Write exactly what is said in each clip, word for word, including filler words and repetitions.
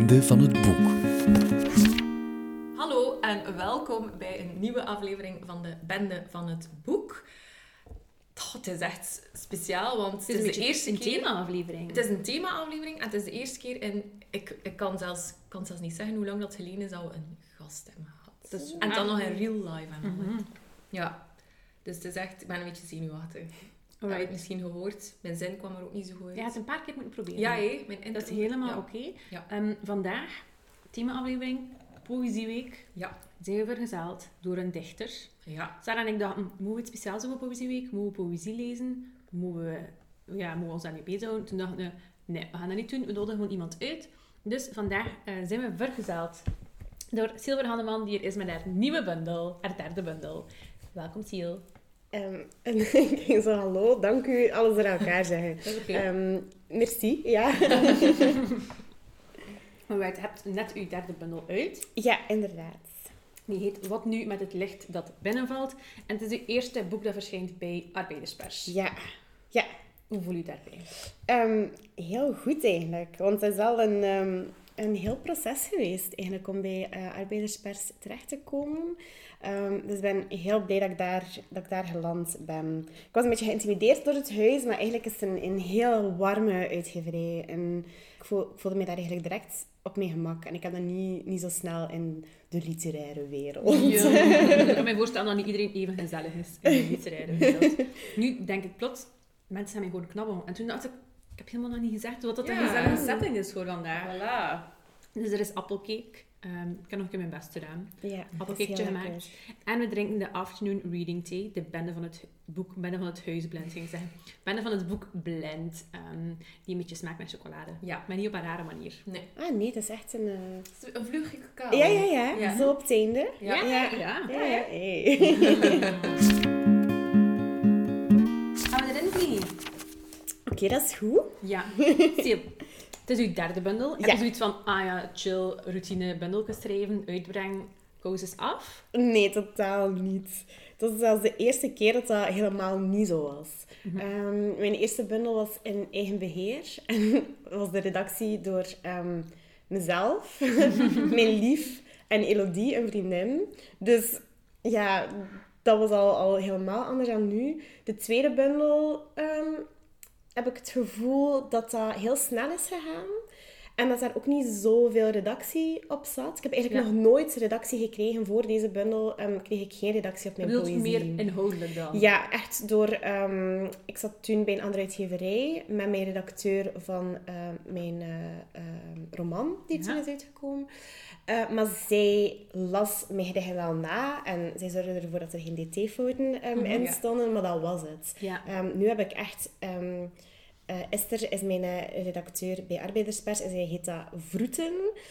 Bende van het Boek. Hallo en welkom bij een nieuwe aflevering van de Bende van het Boek. Oh, het is echt speciaal, want het is, het is de eerste een keer... thema-aflevering. Het is een thema-aflevering en het is de eerste keer in... Ik, ik kan, zelfs, kan zelfs niet zeggen hoe lang dat geleden is dat we een gast hebben gehad. Dat is en dan nog in real life. En Mm-hmm. Ja, dus het is echt... Ik ben een beetje zenuwachtig. Heb je het misschien gehoord? Mijn zin kwam er ook niet zo goed uit. Ja, het een paar keer moeten proberen. Ja, hé. Mijn intro... Dat is helemaal ja. oké. Okay. Ja. Um, vandaag, thema-aflevering, Poëzieweek. Ja. Zijn we vergezeld door een dichter. Ja. Sarah en ik dachten, moeten we iets speciaals doen op Poëzieweek? Moeten we poëzie lezen? Moeten we, ja, moeten we ons daar niet bezighouden? Toen dachten we, nee, we gaan dat niet doen. We nodigen gewoon iemand uit. Dus vandaag uh, zijn we vergezeld door Silver Hanneman, die er is met haar nieuwe bundel, haar derde bundel. Welkom, Sil. Um, en ik ging zo, hallo, dank u, alles er aan elkaar zeggen. Dat is oké. Um, merci, ja. Maar je hebt net uw derde bundel uit. Ja, inderdaad. Die heet Wat nu met het licht dat binnenvalt. En het is uw eerste boek dat verschijnt bij Arbeiderspers. Ja, ja. Hoe voel je daarbij? Um, heel goed eigenlijk, want het is al een, um, een heel proces geweest eigenlijk om bij uh, Arbeiderspers terecht te komen. Um, dus ik ben heel blij dat ik, daar, dat ik daar geland ben. Ik was een beetje geïntimideerd door het huis, maar eigenlijk is het een, een heel warme uitgeverij. En ik, voel, ik voelde me daar eigenlijk direct op mijn gemak. En ik heb dat niet, niet zo snel in de literaire wereld. Ja. Ik kan me voorstellen dat niet iedereen even gezellig is in de literaire wereld. Nu denk ik plots, mensen zijn mij gewoon knabbel. En toen dacht ik, ik heb helemaal nog niet gezegd wat dat Ja. een gezellige setting is voor vandaag. Voilà. Dus er is appelcake. Um, ik heb nog een keer mijn best gedaan. Ja, Appelcakeje gemaakt. En we drinken de afternoon reading tea. De bende van het boek, bende van het huisblend, ging ik zeggen. Bende van het boek Blend. Um, die een beetje smaakt met chocolade. Ja. Maar niet op een rare manier. Nee. Ah nee, het is echt een... Uh... Het is een vlugge cacao. Ja, ja, ja, Ja. Zo op het einde. Ja. Ja. ja. ja. ja, ja. Hey. Gaan we erin vliegen? Oké, okay, dat is goed. Ja. Zie, het is uw derde bundel. Heb Ja. je zoiets van, ah ja, chill, routine, bundeltjes schrijven, uitbreng, koos af? Nee, totaal niet. Dat is zelfs de eerste keer dat dat helemaal niet zo was. Mm-hmm. Um, mijn eerste bundel was in eigen beheer. En was de redactie door um, mezelf, mijn lief en Elodie, een vriendin. Dus ja, dat was al, al helemaal anders dan nu. De tweede bundel... Um, heb ik het gevoel dat dat heel snel is gegaan. En dat daar ook niet zoveel redactie op zat. Ik heb eigenlijk Ja. nog nooit redactie gekregen voor deze bundel. Um, kreeg ik geen redactie op Je mijn bedoelt poëzie. meer inhoudelijk dan? Ja, echt door... Um, ik zat toen bij een andere uitgeverij met mijn redacteur van uh, mijn uh, uh, roman, die toen Ja. is uitgekomen. Uh, maar zij las mijn gedichten wel na en zij zorgde ervoor dat er geen D T-fouten um, in ja. stonden, maar dat was het. Ja. Um, nu heb ik echt... Um, uh, Esther is mijn uh, redacteur bij Arbeiderspers en zij heet dat Vroeten.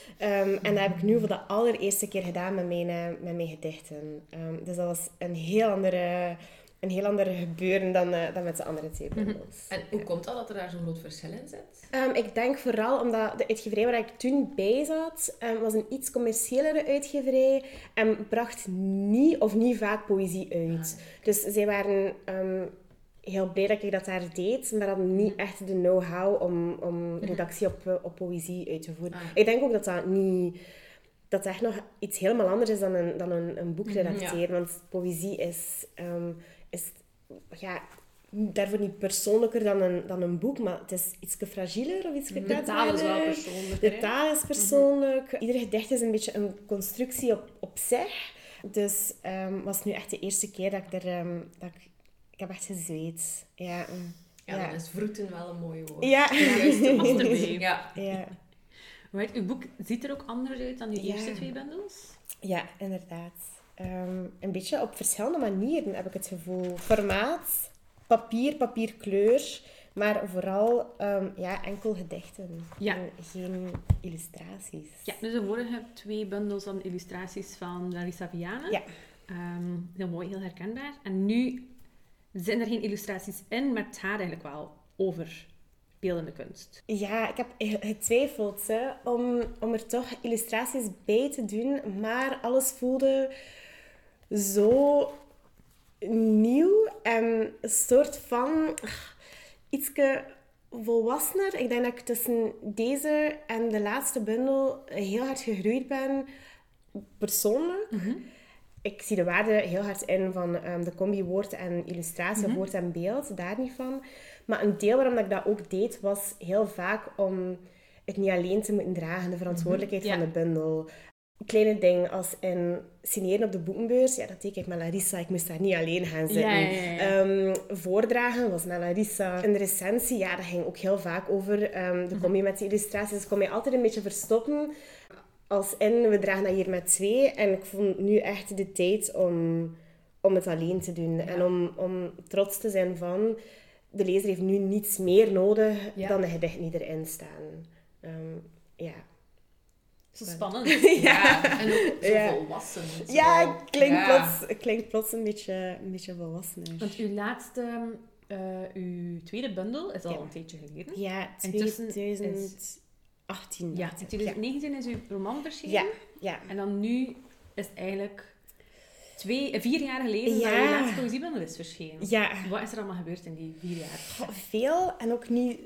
Um, en dat heb ik nu voor de allereerste keer gedaan met mijn, uh, met mijn gedichten. Um, dus dat was een heel andere... Een heel ander gebeuren dan, uh, dan met de andere twee bundels. En hoe komt dat dat er daar zo'n groot verschil in zit? Um, ik denk vooral omdat de uitgeverij waar ik toen bij zat, um, was een iets commerciëlere uitgeverij en bracht niet of niet vaak poëzie uit. Ah. Dus zij waren um, heel blij dat ik dat daar deed, maar hadden niet echt de know-how om, om redactie op, op poëzie uit te voeren. Ah. Ik denk ook dat dat niet... Dat echt nog iets helemaal anders is dan een, dan een, een boek redacteren. Ja. Want poëzie is... Um, is ja, daarvoor niet persoonlijker dan een, dan een boek, maar het is iets fragieler of iets De taal is wel persoonlijk. De taal is persoonlijk. Mm-hmm. Ieder gedicht is een beetje een constructie op, op zich. Dus um, was nu echt de eerste keer dat ik er... Um, dat ik, ik heb echt gezweet. Ja, um, ja, ja, dan is vroeten wel een mooi woord. Ja. Juist, de ja. ja. Right, uw boek ziet er ook anders uit dan uw ja. eerste twee bundels? Ja, inderdaad. Um, een beetje op verschillende manieren heb ik het gevoel. Formaat, papier, papierkleur, maar vooral um, ja, enkel gedichten. Ja. En geen illustraties. Ja, dus de vorige twee bundels van illustraties van Larissa Viana. Ja. Um, heel mooi, heel herkenbaar. En nu zijn er geen illustraties in, maar het gaat eigenlijk wel over beeldende kunst. Ja, ik heb getwijfeld hè, om, om er toch illustraties bij te doen, maar alles voelde zo nieuw en een soort van ietske volwassener. Ik denk dat ik tussen deze en de laatste bundel heel hard gegroeid ben, persoonlijk. Mm-hmm. Ik zie de waarde heel hard in van um, de combi woord en illustratie, Mm-hmm. woord en beeld, daar niet van. Maar een deel waarom dat ik dat ook deed, was heel vaak om het niet alleen te moeten dragen, de verantwoordelijkheid Mm-hmm. Ja. van de bundel. Kleine dingen als in signeren op de boekenbeurs. Ja, dat deed ik met Larissa. Ik moest daar niet alleen gaan zitten. Ja, ja, ja. Um, voordragen was met Larissa. En de recensie, ja, dat ging ook heel vaak over um, de combi met de illustraties. Dus ik kon mij altijd een beetje verstoppen. Als in, we dragen dat hier met twee. En ik vond nu echt de tijd om, om het alleen te doen. Ja. En om, om trots te zijn van... De lezer heeft nu niets meer nodig Ja. dan de gedichten die erin staan. Um, ja. Zo spannend. Ja, en ook zo Ja. volwassen. Zo. Ja, het klinkt, Ja. Plots, het klinkt plots een beetje, een beetje volwassener. Want uw laatste, uh, uw tweede bundel is al Ja. een tijdje geleden. Ja, Intussen twintig achttien. Ja, dacht in ik. twintig negentien is uw roman verschenen. Ja, ja. En dan nu is het eigenlijk twee, eh, vier jaar geleden Ja. dat uw laatste poëziebundel is verschenen. Ja, Wat is er allemaal gebeurd in die vier jaar? Goh, veel en ook niet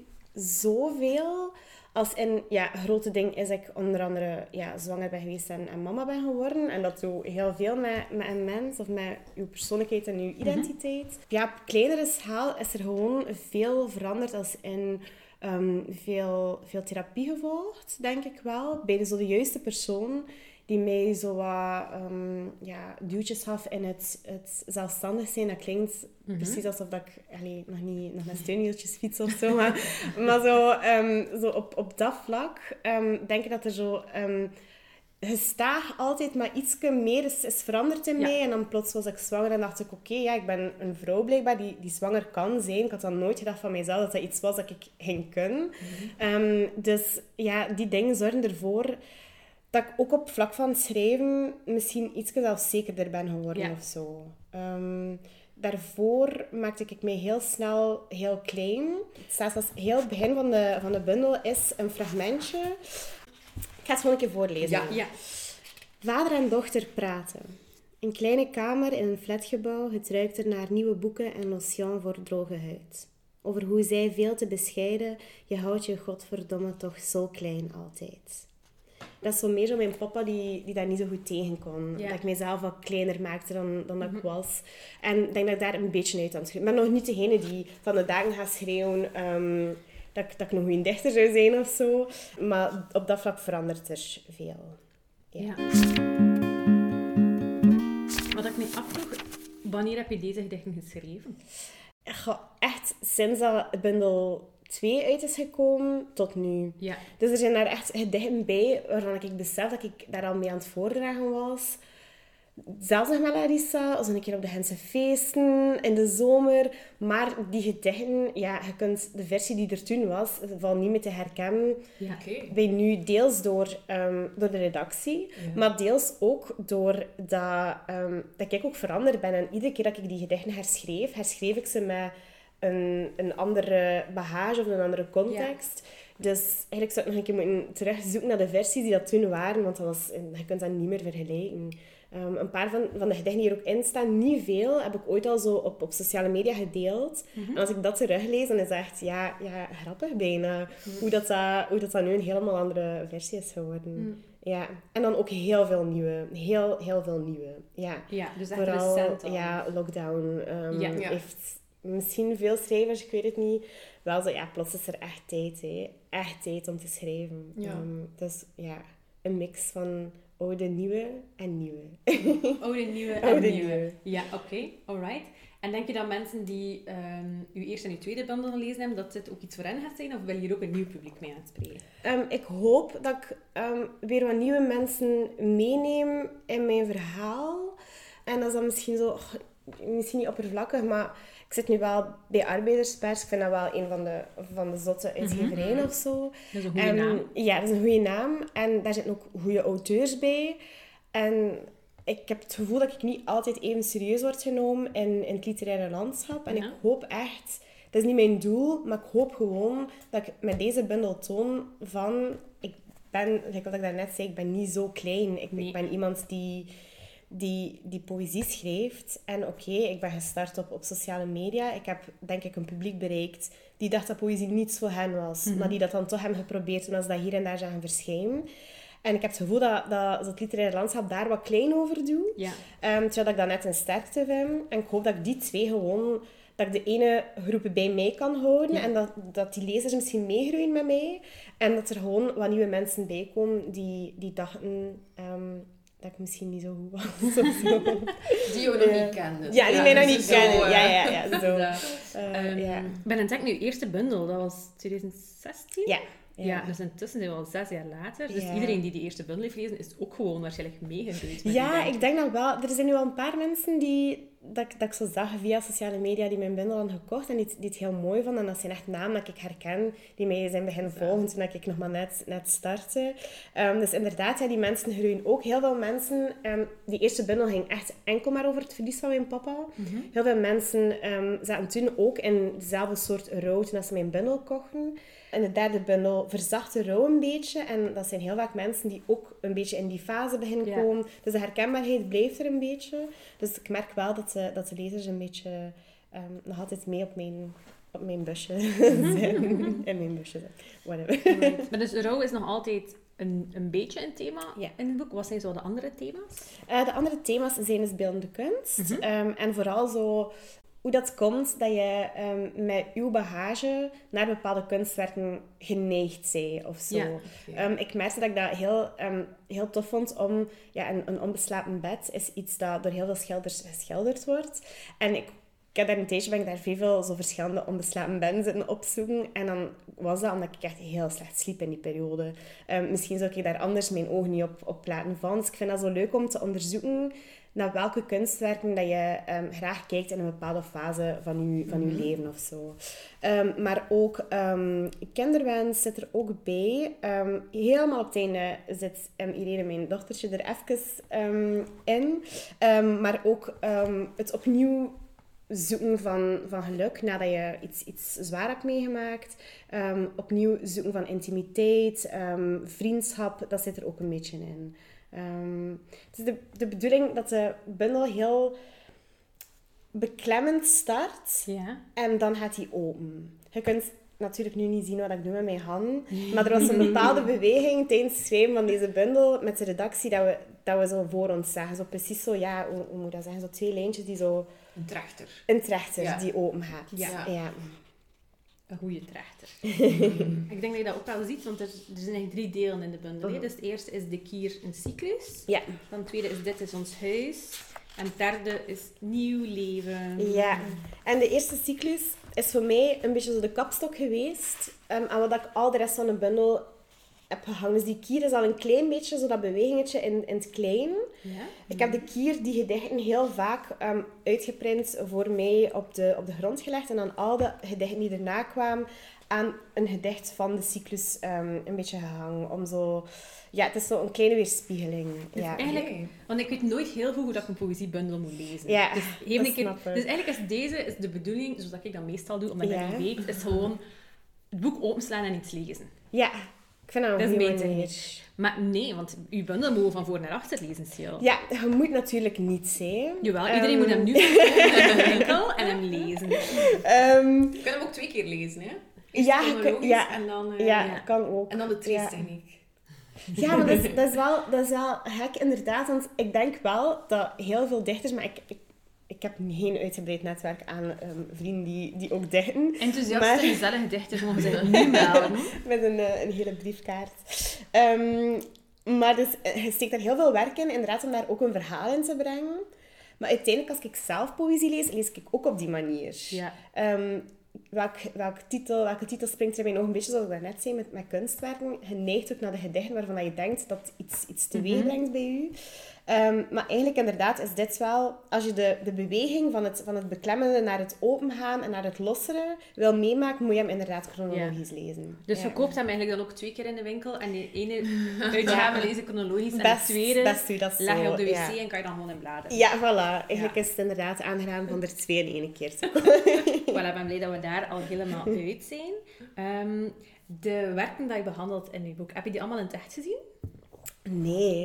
zoveel. Als in, ja, het grote ding is dat ik onder andere ja, zwanger ben geweest en, en mama ben geworden. En dat doe heel veel met, met een mens of met uw persoonlijkheid en uw identiteit. Mm-hmm. Ja, op kleinere schaal is er gewoon veel veranderd als in um, veel, veel therapie gevolgd, denk ik wel. Bij de, zo de juiste persoon die mij zo wat um, ja, duwtjes gaf in het, het zelfstandig zijn. Dat klinkt mm-hmm. precies alsof dat ik allee, nog niet nog met steunwieltjes fiets of zo. Maar, maar zo, um, zo op, op dat vlak um, denk ik dat er zo... Um, gestaag altijd maar iets meer is, is veranderd in ja. mij. En dan plots was ik zwanger en dacht ik... Oké, okay, ja, ik ben een vrouw blijkbaar die, die zwanger kan zijn. Ik had dan nooit gedacht van mijzelf dat dat iets was dat ik ging kunnen. Mm-hmm. Um, dus ja, die dingen zorgen ervoor... dat ik ook op vlak van schrijven misschien iets zelfzekerder ben geworden ja. of zo. Um, daarvoor maakte ik mij heel snel heel klein. Het staat als heel het begin van de, van de bundel is een fragmentje. Ik ga het gewoon een keer voorlezen. Ja. Ja. Vader en dochter praten. Een kleine kamer in een flatgebouw. Het ruikt er naar nieuwe boeken en lotion voor droge huid. Over hoe zij veel te bescheiden, je houdt je godverdomme toch zo klein altijd. Dat is zo meer zo mijn papa die, die daar niet zo goed tegen kon. Ja. Dat ik mezelf wat kleiner maakte dan, dan dat Mm-hmm. ik was. En ik denk dat ik daar een beetje uit aan het schrijven. Ik ben nog niet degene die van de dagen gaat schreeuwen um, dat, ik, dat ik een goede dichter zou zijn of zo. Maar op dat vlak verandert er veel. Ja. Ja. Wat ik me afvroeg, wanneer heb je deze gedichten geschreven? Goh, echt sinds dat bundel twee uit is gekomen tot nu. Ja. Dus er zijn daar echt gedichten bij waarvan ik besef dat ik daar al mee aan het voordragen was. Zelfs nog met Larissa, zo een keer op de Gentse feesten, in de zomer. Maar die gedichten, ja, je kunt de versie die er toen was, valt niet meer te herkennen. Ja. Oké. Bij nu deels door, um, door de redactie, Ja. maar deels ook door dat, um, dat ik ook veranderd ben. En iedere keer dat ik die gedichten herschreef, herschreef ik ze met een, een andere bagage of een andere context. Dus eigenlijk zou ik nog een keer moeten terugzoeken naar de versies die dat toen waren, want dat was, je kunt dat niet meer vergelijken. Um, een paar van, van de gedichten die er ook in staan, niet veel, heb ik ooit al zo op, op sociale media gedeeld. Mm-hmm. En als ik dat teruglees, dan is dat echt ja, ja, grappig bijna. Mm. Hoe, dat, dat, hoe dat, dat nu een helemaal andere versie is geworden. Mm. Ja. En dan ook heel veel nieuwe. Heel, heel veel nieuwe. Ja, ja dus echt vooral recent al. Ja, lockdown um, ja. heeft misschien veel schrijvers, ik weet het niet. Wel zo, ja, plots is er echt tijd, hè. Echt tijd om te schrijven. Ja. Um, dus ja, een mix van oude, nieuwe en nieuwe. Oude, nieuwe en Oude, nieuwe. nieuwe. Ja, oké. Okay. Alright. En denk je dat mensen die um, uw eerste en uw tweede bundel gelezen hebben, dat dit ook iets voor hen gaat zijn? Of wil je hier ook een nieuw publiek mee aanspreken? Um, ik hoop dat ik um, weer wat nieuwe mensen meeneem in mijn verhaal. En dat is dan misschien zo... Oh, misschien niet oppervlakkig, maar ik zit nu wel bij Arbeiderspers. Ik vind dat wel een van de, van de zotte uitgeverijen mm-hmm. of zo. Dat is een goede um, naam. Ja, dat is een goede naam. En daar zitten ook goede auteurs bij. En ik heb het gevoel dat ik niet altijd even serieus word genomen in, in het literaire landschap. En ja. ik hoop echt... Dat is niet mijn doel, maar ik hoop gewoon dat ik met deze bundel toon van... Ik ben, like wat ik daarnet zei, ik ben niet zo klein. Ik, nee. ik ben iemand die... die, die poëzie schreef. En oké, okay, ik ben gestart op, op sociale media. Ik heb, denk ik, een publiek bereikt die dacht dat poëzie niets voor hen was. Mm-hmm. Maar die dat dan toch hebben geprobeerd toen ze dat hier en daar zagen verschijnen. En ik heb het gevoel dat, dat het literaire landschap daar wat klein over doet. Ja. Um, terwijl ik dat net een sterkte vind. En ik hoop dat ik die twee gewoon... Dat ik de ene groep bij mij kan houden. Ja. En dat, dat die lezers misschien meegroeien met mij. En dat er gewoon wat nieuwe mensen bij komen die, die dachten... Um, dat ik misschien niet zo goed was. Zo. Die je nog uh, niet kende. Ja, die ja, mij nog niet zo, kennen. Uh, ja, ja, ja. Zo. Ja. Uh, um, ja. Ik ben aan het denken, uw eerste bundel, dat was twintig zestien? Ja. Ja, ja, dus intussen zijn we al zes jaar later. Dus ja. iedereen die die eerste bundel heeft gelezen, is ook gewoon waarschijnlijk meegegroeid. Ja, ik denk dat wel. Er zijn nu al een paar mensen die... Dat ik, dat ik zo zag via sociale media die mijn bundel hadden gekocht en die, die het heel mooi vonden. En dat zijn echt namen dat ik herken, die mij zijn beginnen volgen toen ik nog maar net, net startte. Um, dus inderdaad, ja, die mensen groeien ook. Heel veel mensen... Um, die eerste bundel ging echt enkel maar over het verlies van mijn papa. Mm-hmm. Heel veel mensen um, zaten toen ook in dezelfde soort rouw toen ze mijn bundel kochten. En de derde bundel verzacht de rouw een beetje. En dat zijn heel vaak mensen die ook een beetje in die fase beginnen ja. komen. Dus de herkenbaarheid blijft er een beetje. Dus ik merk wel dat de, dat de lezers een beetje um, nog altijd mee op mijn, op mijn busje zijn. In mijn busje zijn. Whatever. Right. Maar dus rouw is nog altijd een, een beetje een thema ja. in het boek. Wat zijn zo de andere thema's? Uh, de andere thema's zijn dus beeldende kunst. Mm-hmm. Um, en vooral zo... Hoe dat komt dat je um, met uw bagage naar bepaalde kunstwerken geneigd bent of zo. Ja, okay. um, ik merkte dat ik dat heel, um, heel tof vond om... Ja, een, een onbeslapen bed is iets dat door heel veel schilders geschilderd wordt. En ik, ik heb daar een tijdje ben ik daar veel zo verschillende onbeslapen bedden zitten opzoeken. En dan was dat omdat ik echt heel slecht sliep in die periode. Um, misschien zou ik daar anders mijn ogen niet op, op laten vallen. Dus ik vind dat zo leuk om te onderzoeken... naar welke kunstwerken dat je um, graag kijkt in een bepaalde fase van je, van je mm-hmm. leven of zo. Um, maar ook um, kinderwens zit er ook bij. Um, helemaal op het einde zit um, Irene, mijn dochtertje, er even um, in. Um, maar ook um, het opnieuw zoeken van, van geluk nadat je iets, iets zwaar hebt meegemaakt. Um, opnieuw zoeken van intimiteit, um, vriendschap, dat zit er ook een beetje in. Um, het is de, de bedoeling dat de bundel heel beklemmend start ja. en dan gaat hij open. Je kunt natuurlijk nu niet zien wat ik doe met mijn handen, maar er was een bepaalde beweging tijdens het schrijven van deze bundel met de redactie dat we, dat we zo voor ons zagen. Zo precies zo, ja, hoe, hoe moet ik dat zeggen? Zo twee lijntjes die zo... Een trechter. Een trechter ja. die open gaat. Ja. ja. Een goede trechter. Ik denk dat je dat ook wel ziet, want er, er zijn eigenlijk drie delen in de bundel. Uh-huh. Dus het eerste is de kier een cyclus. Ja. Dan het tweede is dit is ons huis. En het derde is nieuw leven. Ja. En de eerste cyclus is voor mij een beetje zo de kapstok geweest. Um, aan wat ik al de rest van de bundel heb gehangen. Dus die kier is al een klein beetje zo dat bewegingetje in, in het klein. Ja? Ik heb de kier, die gedichten, heel vaak um, uitgeprint voor mij op de, op de grond gelegd. En dan al de gedichten die erna kwamen aan een gedicht van de cyclus um, een beetje gehangen. Om zo... Ja, het is zo een kleine weerspiegeling. Dus ja. eigenlijk... Want ik weet nooit heel goed hoe dat ik een poëziebundel moet lezen. Ja, dus, dat een keer, snap ik. dus eigenlijk is deze is de bedoeling, zoals ik dat meestal doe, omdat ja. ik dat niet weet, is gewoon het boek openslaan en iets lezen. Ja, ik vind dat een dat goede manier. Maar nee, want uw bundel moet van voor naar achter lezen, Sil. Ja, je moet natuurlijk niet zijn. Jawel, um, iedereen moet hem nu gaan de winkel en hem lezen. Um, je kan hem ook twee keer lezen, hè? Eerst ja, chronologisch ja, en dan... Uh, ja, ja, kan ook. En dan de trace-techniek. Ja. ja, maar dat is, dat, is wel, dat is wel gek, inderdaad. Want ik denk wel dat heel veel dichters... Maar ik, ik, ik heb geen uitgebreid netwerk aan um, vrienden die, die ook dichten. Enthousiaste, maar... gezellige dichters mogen zich nu melden. Met een, uh, een hele briefkaart. Um, maar dus, je steekt daar heel veel werk in, inderdaad, om daar ook een verhaal in te brengen. Maar uiteindelijk, als ik zelf poëzie lees, lees ik ook op die manier. Ja. Um, welk, welk titel, welke titel springt er bij nog een beetje, zoals ik daarnet zei, met, met kunstwerken. Je neigt ook naar de gedichten waarvan je denkt dat iets, iets teweeg mm-hmm. brengt bij je. Um, maar eigenlijk inderdaad is dit wel... Als je de, de beweging van het, van het beklemmende naar het opengaan en naar het lossere wil meemaken, moet je hem inderdaad chronologisch ja. lezen. Dus ja. je koopt hem eigenlijk dan ook twee keer in de winkel en de ene uitgave ja. lees je chronologisch en best, de tweede best u dat leg je zo, op de wc ja. en kan je dan gewoon in bladeren. Ja, voilà. Eigenlijk ja. is het inderdaad aangeraden van er twee in één keer te Voilà, ik ben blij dat we daar al helemaal uit zijn. Um, de werken die je behandelt in je boek, heb je die allemaal in het echt gezien? Nee.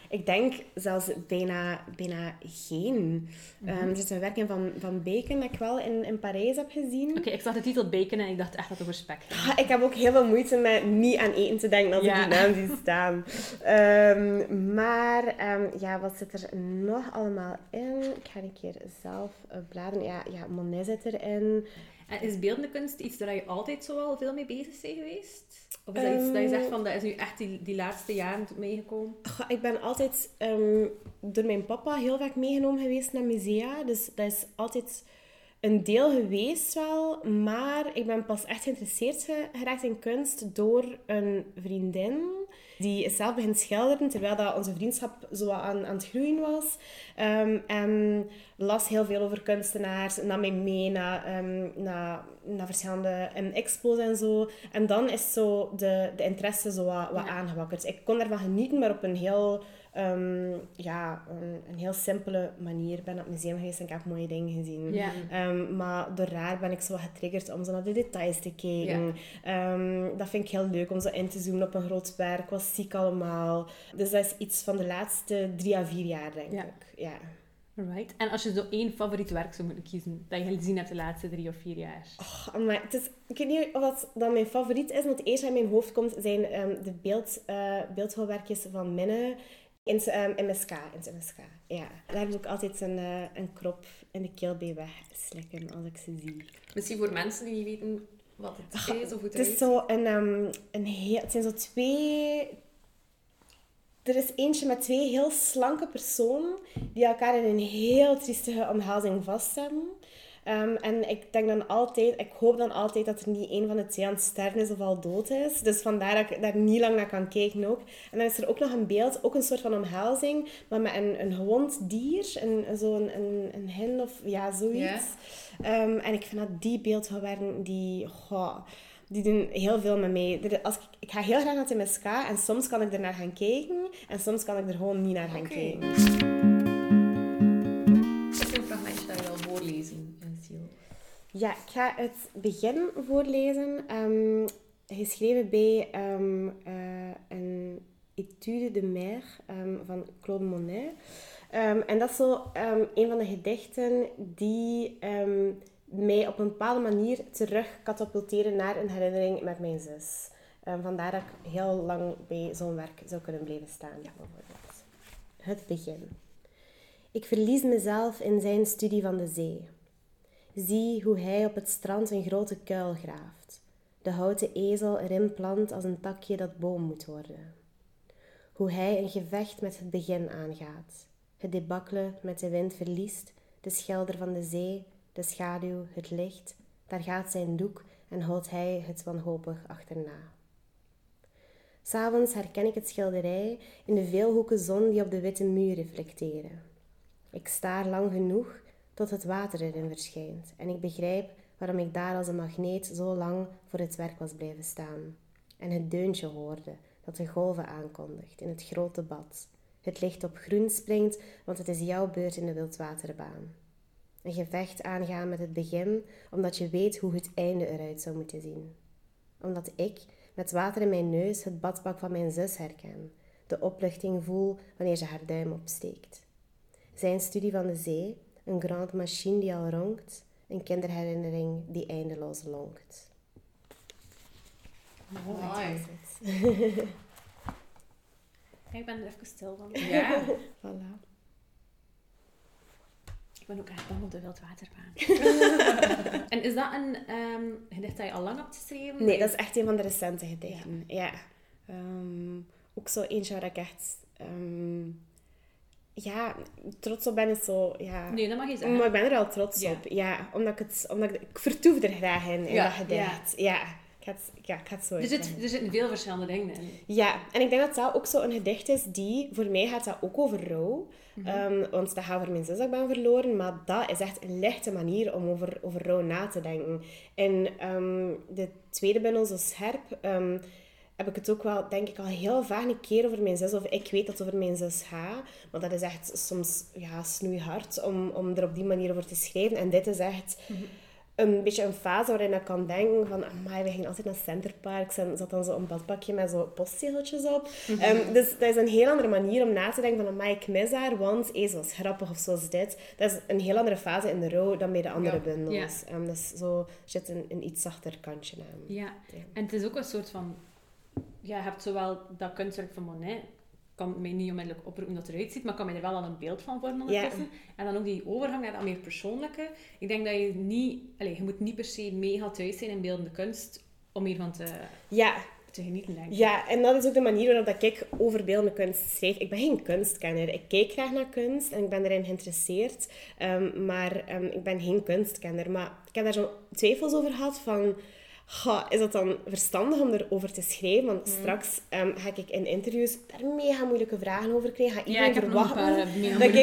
Ik denk zelfs bijna, bijna geen. Mm-hmm. Um, er zit een werk in van, van Bacon dat ik wel in, in Parijs heb gezien. Oké, okay, ik zag de titel Bacon en ik dacht echt dat het over spek ging. Ah, ik heb ook heel veel moeite met niet aan eten te denken als Ja. ik die naam zie staan. Um, maar um, ja, wat zit er nog allemaal in? Ik ga een keer zelf uh, bladeren. Ja, ja, Monet zit erin. En is beeldende kunst iets waar je altijd zo wel veel mee bezig bent geweest? Of is dat iets dat je zegt van, dat is nu echt die, die laatste jaren meegekomen? Goh, ik ben altijd um, door mijn papa heel vaak meegenomen geweest naar musea. Dus dat is altijd een deel geweest wel. Maar ik ben pas echt geïnteresseerd geraakt in kunst door een vriendin. Die is zelf begint schilderen, terwijl dat onze vriendschap zo aan, aan het groeien was. Um, en las heel veel over kunstenaars, nam mij mee naar, um, naar, naar verschillende um, expos en zo. En dan is zo de, de interesse zo wat, wat ja. aangewakkerd. Ik kon daarvan genieten, maar op een heel, um, ja, een, een heel simpele manier. Ik ben naar het museum geweest en ik heb mooie dingen gezien. Ja. Um, maar door haar ben ik zo wat getriggerd om zo naar de details te kijken. Ja. Um, dat vind ik heel leuk, om zo in te zoomen op een groot werk. Wat zie ik allemaal? Dus dat is iets van de laatste drie à vier jaar, denk ja. ik. Ja. Right. En als je zo één favoriet werk zou moeten kiezen, dat je gezien hebt de laatste drie of vier jaar? Oh, maar het is, ik weet niet of dat dan mijn favoriet is, want het eerste wat in mijn hoofd komt zijn um, de beeld, uh, beeldhouwwerkjes van Minne in, um, in M S K. In M S K. Ja. Daar heb ik ook altijd een, uh, een krop in de keel bij wegslikken als ik ze zie. Misschien voor mensen die niet weten wat het is of hoe het, het is zo een, um, een heel, het zijn zo twee... Er is eentje met twee heel slanke personen die elkaar in een heel triestige omhelzing vast hebben. Um, en ik denk dan altijd, ik hoop dan altijd dat er niet één van de twee aan het sterven is of al dood is. Dus vandaar dat ik daar niet lang naar kan kijken ook. En dan is er ook nog een beeld, ook een soort van omhelzing, maar met een, een gewond dier, een, zo'n een, een hen of ja, zoiets. Yeah. Um, en ik vind dat die beeldhouwwerken, die... Oh, die doen heel veel met mij. Als ik, ik ga heel graag naar het M S K en soms kan ik er naar gaan kijken en soms kan ik er gewoon niet naar gaan okay. kijken. Is er een fragmentje dat je wil voorlezen, Cecile? Ja, ik ga het begin voorlezen. Um, geschreven bij um, uh, een Etude de mer um, van Claude Monet. Um, en dat is zo um, een van de gedichten die... Um, mij op een bepaalde manier terug katapulteren naar een herinnering met mijn zus. Um, vandaar dat ik heel lang bij zo'n werk zou kunnen blijven staan. Ja, bijvoorbeeld. Het begin. Ik verlies mezelf in zijn studie van de zee. Zie hoe hij op het strand een grote kuil graaft. De houten ezel erin plant als een takje dat boom moet worden. Hoe hij een gevecht met het begin aangaat. Het debakkelen met de wind verliest, de schelder van de zee... De schaduw, het licht, daar gaat zijn doek en houdt hij het wanhopig achterna. 'S Avonds herken ik het schilderij in de veelhoeken zon die op de witte muur reflecteren. Ik staar lang genoeg tot het water erin verschijnt en ik begrijp waarom ik daar als een magneet zo lang voor het werk was blijven staan. En het deuntje hoorde dat de golven aankondigt in het grote bad. Het licht op groen springt, want het is jouw beurt in de wildwaterbaan. Een gevecht aangaan met het begin, omdat je weet hoe het einde eruit zou moeten zien. Omdat ik, met water in mijn neus, het badpak van mijn zus herken. De opluchting voel wanneer ze haar duim opsteekt. Zijn studie van de zee, een grande machine die al ronkt, een kinderherinnering die eindeloos lonkt. Mooi. Ik ben er even stil van. Ja. Voilà. Ik ben ook echt bang op de wildwaterbaan. En is dat een um, gedicht dat je al lang hebt geschreven? Nee, dat is echt een van de recente gedichten. Ja. ja. Um, ook zo eentje waar ik echt... Um, ja, trots op ben is zo... Ja. Nee, dat mag je zeggen. Maar ik ben er wel trots ja. op. Ja, omdat ik het... Omdat ik, ik vertoef er graag in, in ja. dat gedicht. Ja. ja. Ik ga het, ja, ik ga het zo er, zit, er zitten veel verschillende dingen in. Ja, en ik denk dat dat ook zo een gedicht is die... Voor mij gaat dat ook over rouw. Mm-hmm. Um, want dat gaat over mijn zus dat ik ben verloren. Maar dat is echt een lichte manier om over, over rouw na te denken. En um, de tweede bundel, zo scherp... Um, heb ik het ook wel, denk ik, al heel vaak een keer over mijn zus. Of ik weet dat het over mijn zus gaat. Maar dat is echt soms ja, snoeihard om, om er op die manier over te schrijven. En dit is echt... Mm-hmm. een beetje een fase waarin ik kan denken van, amai, we gingen altijd naar Centerparks en zat dan zo een badbakje met zo postzegeltjes op. Mm-hmm. Um, dus dat is een heel andere manier om na te denken van, amai, ik mis haar, want hey, zoals grappig of zoals dit. Dat is een heel andere fase in de rouw dan bij de andere ja. bundels. Ja. Um, dus zo zit een, een iets zachter kantje aan. Ja. ja, en het is ook een soort van... Ja, je hebt zowel dat kunstwerk van Monet... kan mij niet onmiddellijk oproepen hoe dat eruit ziet, maar kan mij er wel al een beeld van vormen ondertussen. Ja. En dan ook die overgang naar dat meer persoonlijke. Ik denk dat je niet... Allez, je moet niet per se mega thuis zijn in beeldende kunst om hiervan te, ja. te genieten, denk ik. Ja, en dat is ook de manier waarop ik over beeldende kunst schrijf. Ik ben geen kunstkenner. Ik kijk graag naar kunst en ik ben erin geïnteresseerd. Um, maar um, ik ben geen kunstkenner. Maar ik heb daar zo'n twijfels over gehad van... Ha, is dat dan verstandig om erover te schrijven? Want mm. straks um, ga ik in interviews daar mega moeilijke vragen over krijgen. Ga iedereen ja, ik verwachten heb nog een paar dat,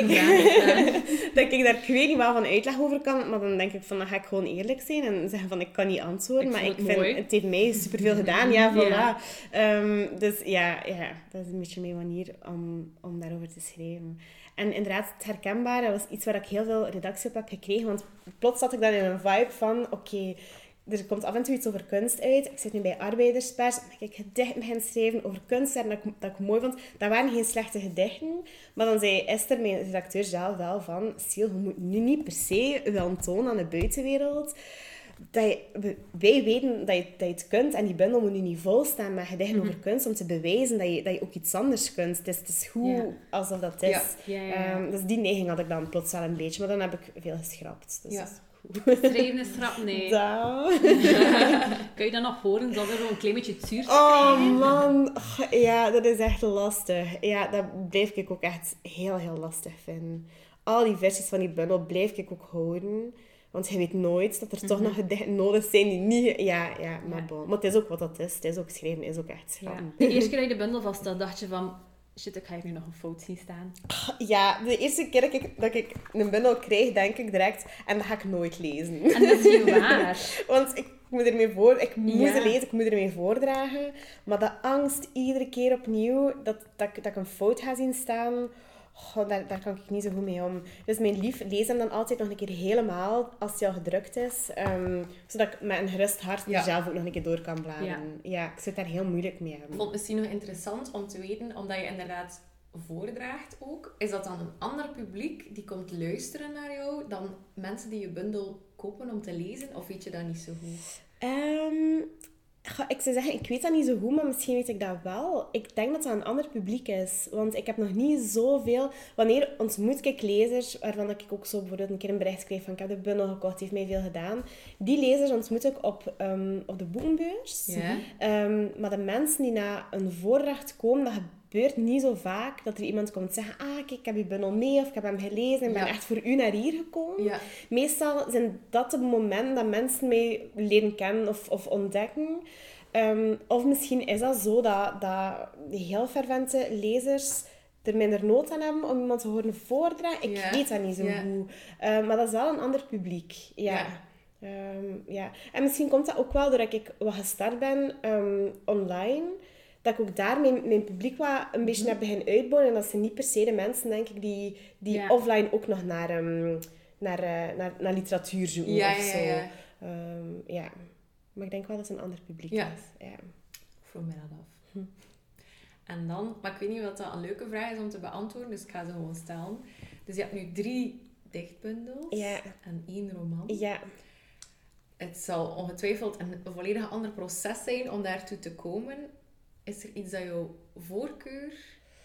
ik, dat ik daar ik weet niet wat van uitleg over kan. Maar dan denk ik van, dan ga ik gewoon eerlijk zijn en zeggen van, ik kan niet antwoorden. Ik maar ik vind, mooi. Het heeft mij superveel gedaan. Ja, voilà. Ja. Um, dus ja, ja, dat is een beetje mijn manier om, om daarover te schrijven. En inderdaad, het herkenbare was iets waar ik heel veel redactie op heb gekregen. Want plots zat ik dan in een vibe van, oké... Okay, er komt af en toe iets over kunst uit. Ik zit nu bij Arbeiderspers. En dan ik gedichten begin schrijven over kunst. En dat ik, dat ik mooi vond. Dat waren geen slechte gedichten. Maar dan zei Esther, mijn redacteur, zelf wel van... Sil, je moet nu niet per se willen tonen aan de buitenwereld. Dat je, wij weten dat je, dat je het kunt. En die bundel moet nu niet vol staan met gedichten mm-hmm. over kunst. Om te bewijzen dat je, dat je ook iets anders kunt. Het is, het is goed ja. alsof dat is. Ja. Ja, ja, ja. Um, dus die neiging had ik dan plots wel een beetje. Maar dan heb ik veel geschrapt. Dus ja. Schrijven is schrap, nee. Da. Kun je dat nog horen, zonder er een klein beetje het zuur te oh man, ja, dat is echt lastig. Ja, dat blijf ik ook echt heel, heel lastig vinden. Al die versies van die bundel blijf ik ook houden. Want je weet nooit dat er mm-hmm. toch nog gedichten nodig zijn die niet... Ja, ja, maar ja. bon. Maar het is ook wat dat is. Het is ook schrijven, is ook echt schrappen. Ja. De eerste keer dat je de bundel vast had, dacht je van... Shit, ik ga hier nu nog een fout zien staan. Ja, de eerste keer dat ik, dat ik een bundel krijg, denk ik direct... En dat ga ik nooit lezen. En dat is niet waar. Want ik moet ermee voor... Ik moet ja. ze lezen, ik moet ermee voordragen. Maar de angst, iedere keer opnieuw, dat, dat, dat ik een fout ga zien staan... Oh, daar, daar kan ik niet zo goed mee om. Dus mijn lief lees hem dan altijd nog een keer helemaal, als hij al gedrukt is. Um, zodat ik met een gerust hart ja. er zelf ook nog een keer door kan bladeren. Ja. ja, ik zit daar heel moeilijk mee hebben. Ik vond het misschien nog interessant om te weten, omdat je inderdaad voordraagt ook. Is dat dan een ander publiek die komt luisteren naar jou dan mensen die je bundel kopen om te lezen? Of weet je dat niet zo goed? Um, ik zou zeggen, ik weet dat niet zo goed, maar misschien weet ik dat wel. Ik denk dat dat een ander publiek is. Want ik heb nog niet zoveel... Wanneer ontmoet ik lezers, waarvan ik ook zo bijvoorbeeld een keer een bericht schreef van ik heb de bundel gekocht, heeft mij veel gedaan. Die lezers ontmoet ik op, um, op de boekenbeurs. Yeah. Um, maar de mensen die na een voordracht komen, dat gebeurt niet zo vaak dat er iemand komt zeggen, ah, kijk, ik heb je bundel mee of ik heb hem gelezen en ik ben ja. echt voor u naar hier gekomen. Ja. Meestal zijn dat de momenten dat mensen mij leren kennen of, of ontdekken. Um, of misschien is dat zo dat, dat heel fervente lezers er minder nood aan hebben om iemand te horen voordragen. Ik ja. weet dat niet zo ja. goed. Um, maar dat is wel een ander publiek. Ja. Ja. Um, ja. En misschien komt dat ook wel doordat ik wat gestart ben um, online. Dat ik ook daar mijn, mijn publiek wat een beetje heb begin uitbouwen. En dat zijn niet per se de mensen, denk ik, die, die ja. offline ook nog naar, um, naar, uh, naar, naar literatuur zoeken ja, of zo. Ja, ja. Um, ja. Maar ik denk wel dat het een ander publiek ja. is. Ja. Ik vroeg me dat af. Hm. En dan, maar ik weet niet wat dat een leuke vraag is om te beantwoorden, dus ik ga ze gewoon stellen. Dus je hebt nu drie dichtbundels ja. en één roman. Ja. Het zal ongetwijfeld een volledig ander proces zijn om daartoe te komen. Is er iets dat jouw voorkeur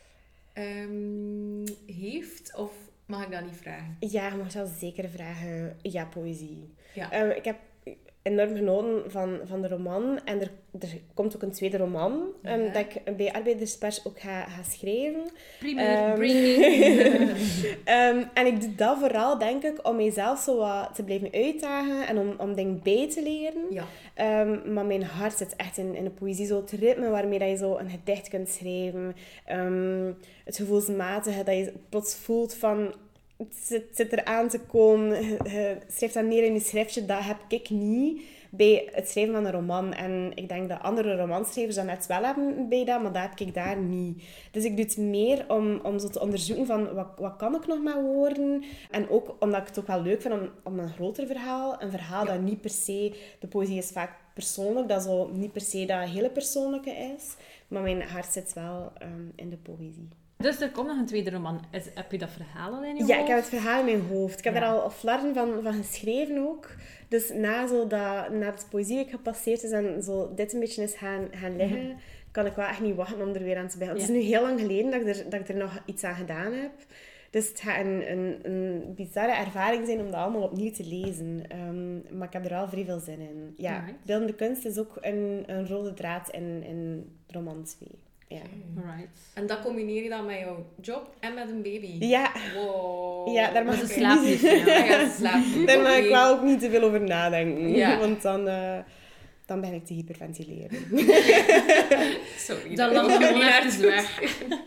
um, heeft? Of mag ik dat niet vragen? Ja, je mag zelfs zeker vragen. Ja, poëzie. Ja. Um, ik heb enorm genoten van, van de roman. En er, er komt ook een tweede roman. Um, ja. Dat ik bij Arbeiderspers ook ga, ga schrijven. Primeur, um, bring um, En ik doe dat vooral, denk ik, om mijzelf zo wat te blijven uitdagen. En om, om dingen bij te leren. Ja. Um, maar mijn hart zit echt in, in de poëzie. Zo het ritme waarmee dat je zo een gedicht kunt schrijven. Um, het gevoelsmatige dat je plots voelt van... Het zit, zit er aan te komen. Je, je schrijft dat neer in je schriftje. Dat heb ik niet. bij het schrijven van een roman. En ik denk dat andere romanschrijvers dat net wel hebben bij dat, maar dat heb ik daar niet. Dus ik doe het meer om, om zo te onderzoeken van wat, wat kan ik nog met woorden. En ook omdat ik het ook wel leuk vind om, om een groter verhaal. Een verhaal ja. dat niet per se... De poëzie is vaak persoonlijk, dat zo niet per se dat hele persoonlijke is. Maar mijn hart zit wel um, in de poëzie. Dus er komt nog een tweede roman. Is, heb je dat verhaal al in je ja, hoofd? Ja, ik heb het verhaal in mijn hoofd. Ik heb ja. er al flarden van, van geschreven ook. Dus na, zo dat, na het poëzieweek gepasseerd is en zo dit een beetje is gaan, gaan liggen, mm-hmm. kan ik wel echt niet wachten om er weer aan te beginnen. Ja. Het is nu heel lang geleden dat ik, er, dat ik er nog iets aan gedaan heb. Dus het gaat een, een, een bizarre ervaring zijn om dat allemaal opnieuw te lezen. Um, maar ik heb er wel vrij veel zin in. Ja, right. Beeldende kunst is ook een, een rode draad in, in roman twee. Ja. Right. En dat combineer je dan met jouw job en met een baby? Ja. Wow. Ja, daar mag ik ik slaap niet. Ja, ja, slaap niet. Daar mag ik wel ook niet te veel over nadenken. Ja. Want dan, uh, dan ben ik te hyperventileren. Sorry. Dan lang gewoon even weg.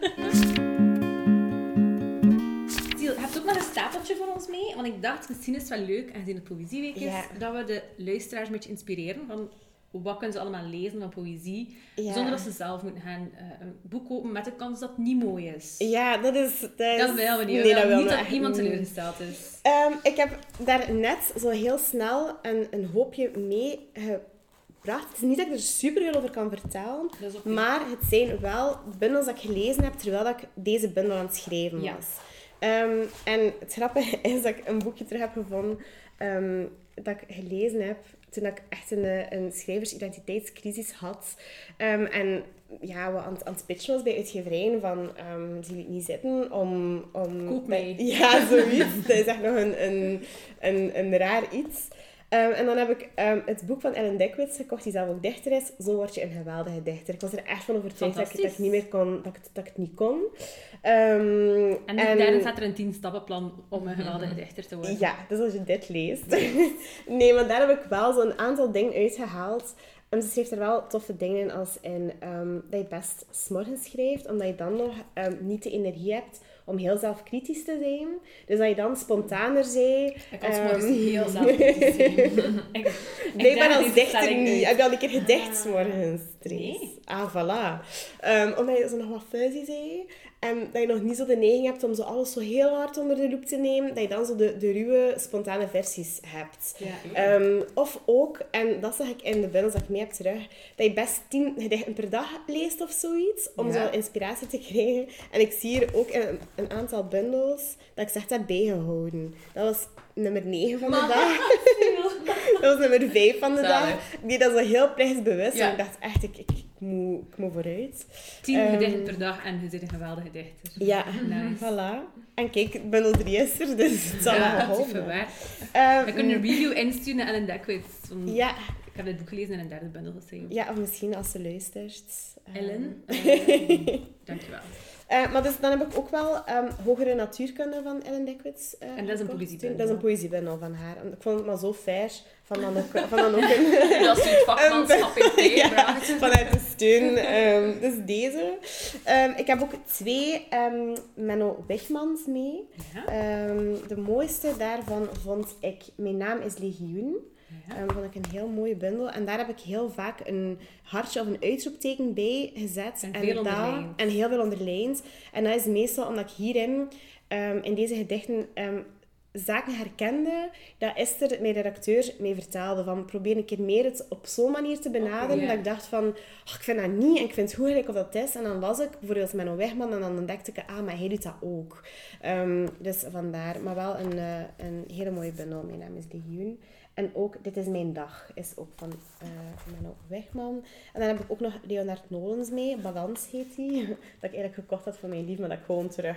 Je hebt ook nog een stapeltje voor ons mee. Want ik dacht, misschien is het wel leuk, aangezien het poëzieweek is, ja. dat we de luisteraars een beetje inspireren van wat kunnen ze allemaal lezen van poëzie, ja. zonder dat ze zelf moeten gaan uh, een boek kopen met de kans dat het niet mooi is. Ja, dat is... Dat, is... dat willen we niet. Nee, dat wil niet dat echt iemand niet. teleurgesteld is. Um, ik heb daar net zo heel snel een, een hoopje mee gebracht. Het is niet dat ik er super veel over kan vertellen, okay. maar het zijn wel bundels dat ik gelezen heb terwijl ik deze bundel aan het schrijven ja. was. Um, en het grappige is dat ik een boekje terug heb gevonden um, dat ik gelezen heb toen ik echt een, een schrijversidentiteitscrisis had. Um, en ja, wat aan, aan het pitchen was bij uitgeverijen van um, zie je het niet zitten om... om Koop mee. Ja, zoiets. Dat is echt nog een, een, een, een raar iets. Um, en dan heb ik um, het boek van Ellen Dekwits gekocht, die zelf ook dichter is. Zo word je een geweldige dichter. Ik was er echt van overtuigd dat ik, dat ik niet meer kon, dat ik, dat ik het niet kon. Um, en, en daarin staat er een tien-stappenplan om een geweldige dichter te worden. Ja, dus als je dit leest. Nee, maar daar heb ik wel zo'n aantal dingen uitgehaald. En ze schreef er wel toffe dingen in, als in um, dat je best 's morgens schrijft, omdat je dan nog um, niet de energie hebt om heel zelfkritisch te zijn. Dus dat je dan spontaner zei. Ik kan 's morgens um, heel zelfkritisch zijn. ik, ik ben als dichter niet. Uit. Heb je al een keer gedicht 's morgens? Nee. Ah, voilà. Um, omdat je zo nog wat fuzzy zei. En dat je nog niet zo de neiging hebt om zo alles zo heel hard onder de loep te nemen. Dat je dan zo de, de ruwe, spontane versies hebt. Ja. Um, of ook, en dat zag ik in de bundels dat ik mee heb terug, dat je best tien gedichten per dag leest of zoiets. Om ja. zo inspiratie te krijgen. En ik zie hier ook in een, een aantal bundels dat ik ze echt heb bijgehouden. Dat was nummer negen van de maar, dag. Dat was nummer vijf van de Zalig. dag. Ik deed dat zo heel plichtsbewust. Ja. En ik dacht echt, ik, ik, ik, moet, ik moet vooruit. Tien um, gedichten per dag en je zit een geweldige dichter. Ja, nice. Voilà. En kijk, bundel drie is er, dus het zal ja, wel geholpen. Um, we kunnen een review insturen naar Ellen Dekwits. Ja. Ik heb dit boek gelezen in een derde bundel geschreven. Ja, of misschien als ze luistert. Ellen, uh, dankjewel. Uh, maar dus, dan heb ik ook wel um, Hogere Natuurkunde van Ellen Dekwits. Uh, en dat is een poëziebundel. Dat is een poëziebundel van haar. En ik vond het maar zo fair van dan ook, van dan ook een... dat is het vakmanschap in thee, ja, vanuit de steun. Um, dus deze. Um, ik heb ook twee um, Menno Wigmans mee. Ja. Um, de mooiste daarvan vond ik Mijn naam is Legioen. Ja. Um, vond ik een heel mooie bundel. En daar heb ik heel vaak een hartje of een uitroepteken bij gezet. En, en veel dat, onderlijnd. En heel veel onderlijnd. En dat is meestal omdat ik hierin, um, in deze gedichten, um, zaken herkende dat Esther, mijn redacteur, mij vertelde. Van, probeer een keer meer het op zo'n manier te benaderen. Okay, yeah. Dat ik dacht van, oh, ik vind dat niet en ik vind het goed gelijk of dat is. En dan las ik bijvoorbeeld Menno Wigman en dan ontdekte ik, ah, maar hij doet dat ook. Um, dus vandaar. Maar wel een, uh, een hele mooie bundel. Mijn naam is Legioen. En ook Dit is mijn dag is ook van uh, Menno Wigman. En dan heb ik ook nog Leonard Nolens mee. Balans heet die. Dat ik eigenlijk gekocht had voor mijn lief, maar dat ik gewoon terug,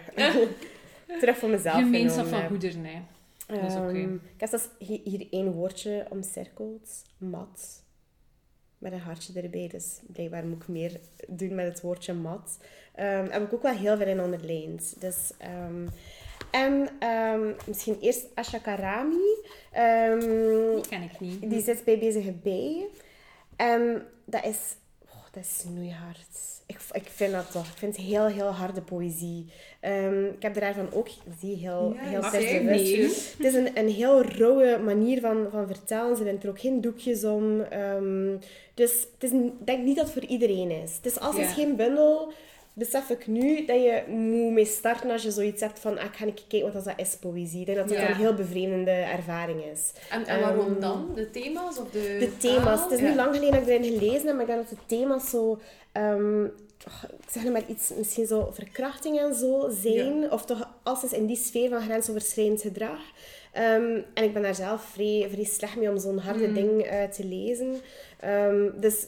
terug voor mezelf Gemeenschap van goederen, nee. Dat is oké. Okay. Um, ik heb zelfs hier één woordje omcirkeld. Mat. Met een hartje erbij. Dus blijkbaar moet ik meer doen met het woordje mat. Um, heb ik ook wel heel veel in onderlijnd. Dus... Um, En um, misschien eerst Asha Karami. Um, die ken ik niet. Die zit bij Bezige Bij. En dat is... Oh, dat is snoeihard. Ik, ik vind dat toch. Ik vind het heel, heel harde poëzie. Um, ik heb daarvan ook... Zie, heel, Ja, heel mag sterk zijn, bewust. nee. Het is een, een heel rauwe manier van, van vertellen. Ze wint er ook geen doekjes om. Um, dus het is, een- ik denk niet dat het voor iedereen is. Het is als het Ja. geen bundel... Besef ik nu dat je moet mee starten als je zoiets hebt van... Ah, ik ga een keer kijken wat dat is, poëzie. Ik denk dat het Ja. een heel bevreemdende ervaring is. En, en waarom Ehm, dan? De thema's of de De thema's. taal? Het is Ja. niet lang geleden dat ik erin gelezen heb, maar ik denk dat de thema's zo... ehm, oh, ik zeg nu maar iets, misschien zo verkrachting en zo zijn. Of toch alleszins in die sfeer van grensoverschrijdend gedrag. Ehm, en ik ben daar zelf vrij, vrij slecht mee om zo'n harde Mm. ding eh, te lezen. Ehm, dus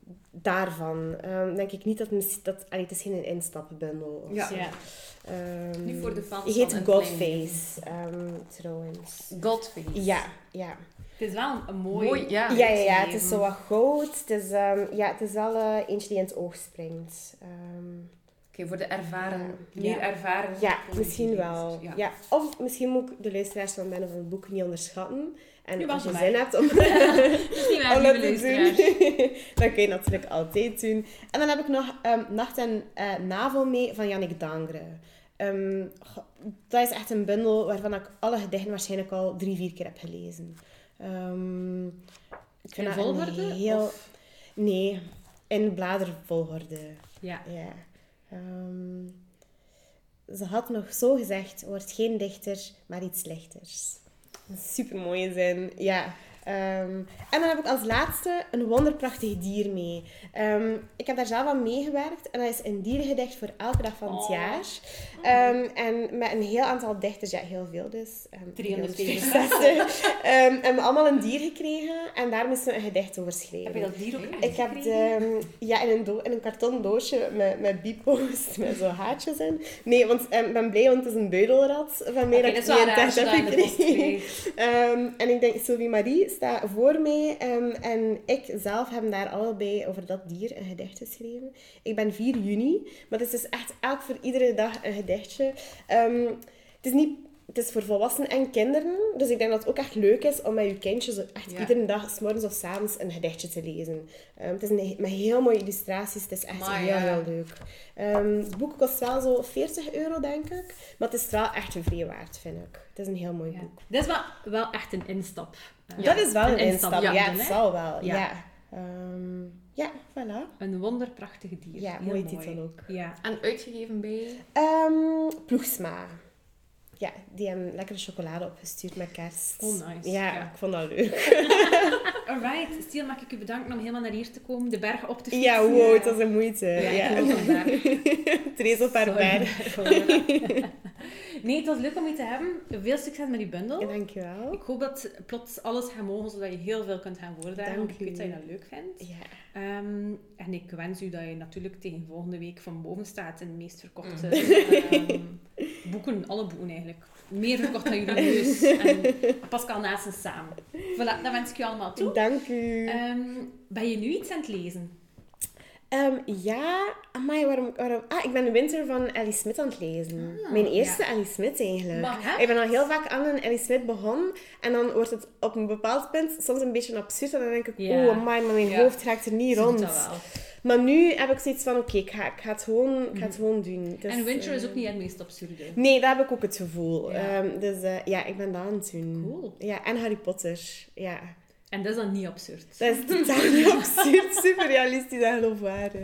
daarvan ehm, denk ik niet dat... mis- dat allee, het is geen instapbundel of Ja. zo. Ja. Ehm, Niet voor de fans Die van heet Een Klein Godface, ehm, trouwens. Godface. Ja, ja. Het is wel een, een mooi... Mooi, ja. Ja, ja, ja, het uitgegeven. is zo wat goud. Het is, ehm, ja, het is wel eh, eentje die in het oog springt. Ehm, Oké, voor de ervaren, Ja. meer ervaren. ja, poëzie misschien wel. lezers, Ja. Ja. Of misschien moet ik de luisteraars van Ben van het Boek niet onderschatten. En Nu was als je het zin mij. hebt om, Dat is niet waar, om dat lieve te luisteraars. doen, dan kun je dat natuurlijk altijd doen. En dan heb ik nog ehm, Nacht en eh, Navel mee van Yannick Dangre. Ehm, goh, dat is echt een bundel waarvan ik alle gedichten waarschijnlijk al drie, vier keer heb gelezen. Ehm, ik vind In dat een volgorde, heel... of? Nee, in bladervolgorde. Ja. Ja. Ehm, ze had nog zo gezegd, word geen dichter, maar iets lichters. Een supermooie zin, ja. Ehm, en dan heb ik als laatste een wonderprachtig dier mee. Ehm, ik heb daar zelf aan meegewerkt en dat is een dierengedicht voor elke dag van het Oh. jaar. Ehm, en met een heel aantal dichters, ja, heel veel dus. Um, driehonderdvijfenzestig. Um, hebben allemaal een dier gekregen en daar moesten we een gedicht over schrijven. Heb je dat dier ook echt Ik heb gekregen? de, ja, in een, do- in een karton doosje met, met bipost, met zo haartjes in. Nee, want um, ik ben blij, want het is een buidelrat van mij Oké, dat dat ik is die wel in raar test als heb je dat in de post gekregen. krijgt. Um, en ik denk, Sylvie Marie staat voor mij um, en ik zelf heb daar allebei over dat dier een gedicht geschreven. Ik ben vier juni, maar het is dus echt elk voor iedere dag een gedichtje. Um, het is niet... Het is voor volwassenen en kinderen. Dus ik denk dat het ook echt leuk is om met je kindje zo echt Ja. iedere dag, 's morgens of 's avonds, een gedichtje te lezen. Um, het is een, met heel mooie illustraties. Het is echt Amai, heel, ja. heel leuk. Um, het boek kost wel zo veertig euro, denk ik. Maar het is wel echt een vrij waard, vind ik. Het is een heel mooi Ja. boek. Dat is wel, wel echt een instap. Eh, Dat is wel een, een instap. Ja, instapbundel, het hè? zal wel. Ja. Ja. Ja, Ehm, ja voilà. Een wonderprachtige dier. Ja, Heel mooie mooi. titel ook. Ja. En uitgegeven bij... Ehm, Ploegsma. Ja, die hebben lekkere chocolade opgestuurd met kerst. Oh, nice. Ja, Ja. ik vond dat leuk. Alright, Stiel, mag ik u bedanken om helemaal naar hier te komen, de bergen op te fietsen. Ja, wow, het was een moeite. Ja, Ja, ik wil vandaag. Tres op haar berg. Nee, het was leuk om je te hebben. Veel succes met die bundel. Ja, dankjewel. Ik hoop dat plots alles gaat mogen, zodat je heel veel kunt gaan voordragen. Dank Want ik weet u. dat je dat leuk vindt. Ja. Ehm, en ik wens u dat je natuurlijk tegen volgende week van boven staat in de meest verkochte Mm. ehm, boeken. Alle boeken eigenlijk. Meer verkocht dan jullie neus. En Pascal Naassen samen. Voilà, dat wens ik je allemaal toe. Dank u. Ehm, ben je nu iets aan het lezen? Ehm, ja, amai, waarom, waarom... Ah, ik ben de Winter van Ellie Smith aan het lezen. Ah, Mijn eerste ja. Ellie Smith eigenlijk. Maar, hè? Ik ben al heel vaak aan een Ellie Smith begonnen. En dan wordt het op een bepaald punt soms een beetje absurd. En dan denk ik, Ja. oh amai, maar mijn Ja. hoofd raakt er niet Ze doet rond. dat wel. Maar nu heb ik zoiets van, oké, ik, ga, ik ga het gewoon, ik ga het gewoon doen. Het is, En Winter is eh, ook niet het meest absurde. Nee, dat heb ik ook het gevoel. Ja. Ehm, dus eh, ja, ik ben dat aan het doen. Cool. Ja, en Harry Potter. Ja. En dat is dan niet absurd. Dat is totaal niet absurd. Super realistisch en geloofwaardig.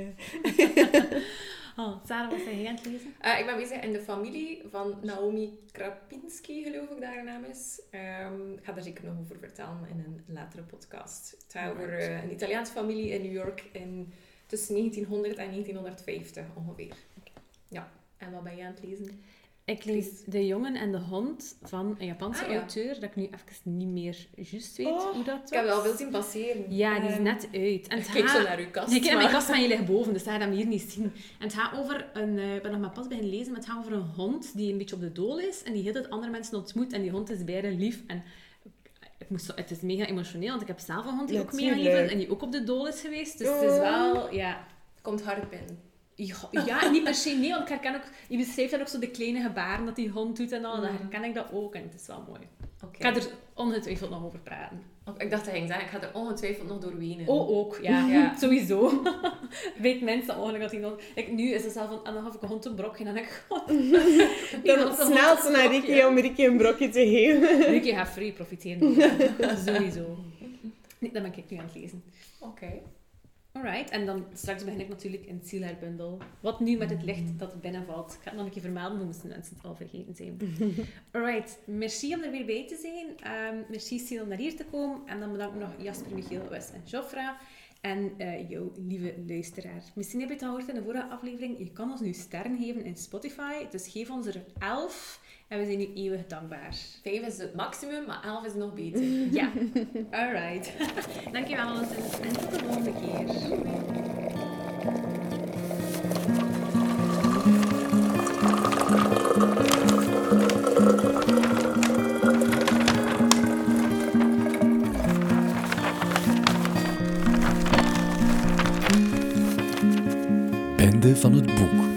Oh, Sarah, wat zijn jij aan het lezen? Eh, ik ben bezig in de familie van Naomi Krapinski, geloof ik dat haar naam is. Ehm, ik ga daar zeker nog over vertellen in een latere podcast. Het gaat over eh, een Italiaanse familie in New York in, tussen negentienhonderd en negentienhonderdvijftig ongeveer. Ja, en wat ben je aan het lezen? Ik lees De Jongen en de Hond van een Japanse Ah, ja. auteur, dat ik nu even niet meer juist weet Oh, hoe dat was. Ik heb wel veel zien passeren. Ja, die is Ehm, net uit. En het Kijk zo gaat- naar uw kast. Nee, ik heb maar- mijn kast van je ligt boven, dus dat ga je dat hier niet zien. En het gaat over een... eh, ik ben nog maar pas beginnen lezen, maar het gaat over een hond die een beetje op de dool is en die heel het andere mensen ontmoet. En die hond is bijna lief. En ik moest zo, het is mega emotioneel, want ik heb zelf een hond die ook mega lief Natuurlijk. is en die ook op de dool is geweest. Dus het is wel... Ja, Komt hard binnen. ja, ja, niet per se, nee, want ik herken ook... Je beschrijft dan ook zo de kleine gebaren dat die hond doet en al, en dan Mm. herken ik dat ook en het is wel mooi. Oké. Ik ga er ongetwijfeld nog over praten. Of, ik dacht dat je ging zeggen, ik ga er ongetwijfeld nog door wenen. Oh, ook. Ja, Ja. sowieso. Weet mensen ongelukkig dat ik nog... Ik, nu is het zelf van, en dan gaf ik een hond een brokje en dan denk ik... God, Dan snel ze naar Ricky om Ricky een brokje te geven. Ricky gaat free profiteren. Ja, sowieso. Nee, dat ben ik nu aan het lezen. Oké. Okay. Alright, en dan straks begin ik natuurlijk in het Zielhaarbundel. Wat nu met het licht dat binnenvalt. Ik ga het nog een keer vermelden, hoe moesten mensen het al vergeten zijn. Alright, merci om er weer bij te zijn. Um, merci Sil om naar hier te komen. En dan bedank ik nog Jasper, Michiel, Wes en Joffra. En uh, jouw lieve luisteraar. Misschien heb je het al gehoord in de vorige aflevering. Je kan ons nu sterren geven in Spotify. Dus geef ons er elf. En we zijn nu eeuwig dankbaar. Vijf is het maximum, maar elf is nog beter. Ja, alright. Dankjewel alleszins en tot de volgende keer. Einde van het boek.